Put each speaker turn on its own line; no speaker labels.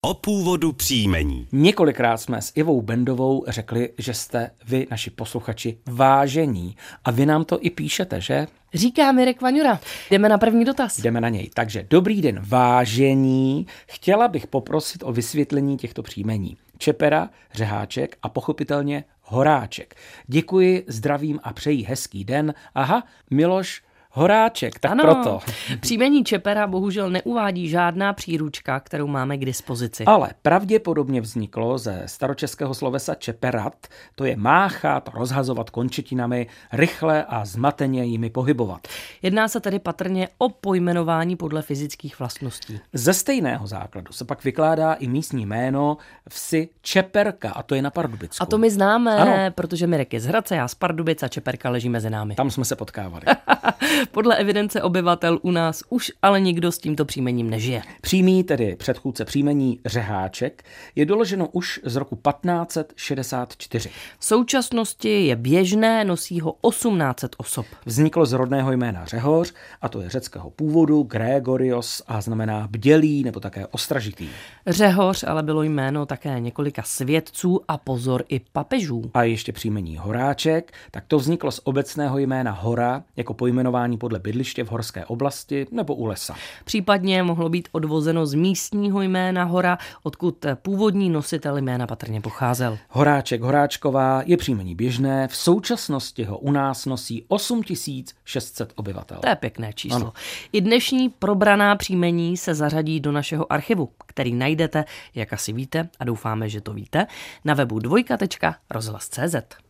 o původu příjmení.
Několikrát jsme s Ivou Bendovou řekli, že jste vy, naši posluchači, vážení. A vy nám to i píšete, že?
Říká Mirek Vaňura. Jdeme na první dotaz.
Jdeme na něj. Takže dobrý den, vážení. Chtěla bych poprosit o vysvětlení těchto příjmení. Čepera, Řeháček a pochopitelně Horáček. Děkuji, zdravím a přeji hezký den. Aha, Miloš Horáček, tak
ano,
proto.
Příjmení Čepera bohužel neuvádí žádná příručka, kterou máme k dispozici.
Ale pravděpodobně vzniklo ze staročeského slovesa čeperat, to je máchat, rozhazovat končetinami, rychle a zmateně jimi pohybovat.
Jedná se tedy patrně o pojmenování podle fyzických vlastností.
Ze stejného základu se pak vykládá i místní jméno vsi Čeperka, a to je na Pardubicku.
A to my známe,
ano.
Protože Mirek je z Hradce, já z Pardubic a Čeperka leží mezi námi.
Tam jsme se potkávali.
Podle evidence obyvatel u nás už ale nikdo s tímto příjmením nežije.
Přímý, tedy předchůdce příjmení Řeháček, je doloženo už z roku 1564.
V současnosti je běžné, nosí ho 1800 osob.
Vzniklo z rodného jména Řehoř, a to je řeckého původu, Gregorios, a znamená bdělý nebo také ostražitý.
Řehoř ale bylo jméno také několika svědců a pozor i papežů.
A ještě příjmení Horáček, tak to vzniklo z obecného jména Hora jako pojmenování podle bydliště v horské oblasti nebo u lesa.
Případně mohlo být odvozeno z místního jména Hora, odkud původní nositel jména patrně pocházel.
Horáček, Horáčková je příjmení běžné, v současnosti ho u nás nosí 8600 obyvatel.
To je pěkné číslo.
Ano.
I dnešní probraná příjmení se zařadí do našeho archivu, který najdete, jak asi víte, a doufáme, že to víte, na webu dvojka.rozhlas.cz.